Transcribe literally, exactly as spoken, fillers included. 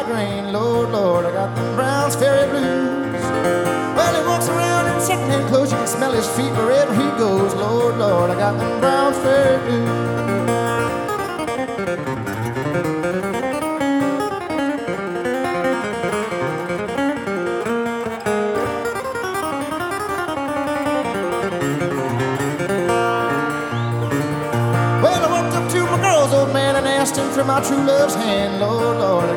grain. Lord, Lord, I got them Browns Ferry blues. Well, he walks around in second-hand clothes. You can smell his feet wherever he goes. Lord, Lord, I got them Browns Ferry blues. For my true love's hand, Lord, Lord, I